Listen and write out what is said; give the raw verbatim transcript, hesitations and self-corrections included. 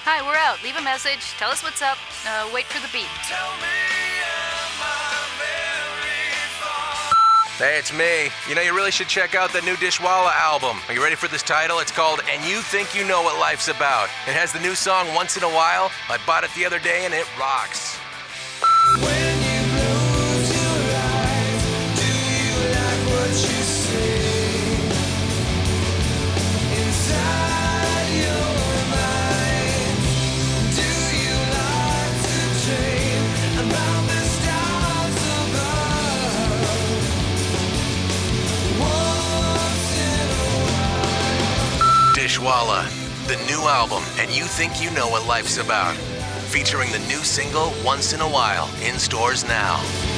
Hi, we're out. Leave a message. Tell us what's up. Uh, wait for the beep. Tell me, am I very far? Hey, it's me. You know, you really should check out the new Dishwalla album. Are you ready for this title? It's called And You Think You Know What Life's About. It has the new song Once in a While. I bought it the other day and it rocks. When you close your eyes, do you like what you see? Inside your mind, do you like to dream about the stars above? Once in a while. Dishwalla, the new album And You Think You Know What Life's About. Featuring the new single Once in a While in stores now.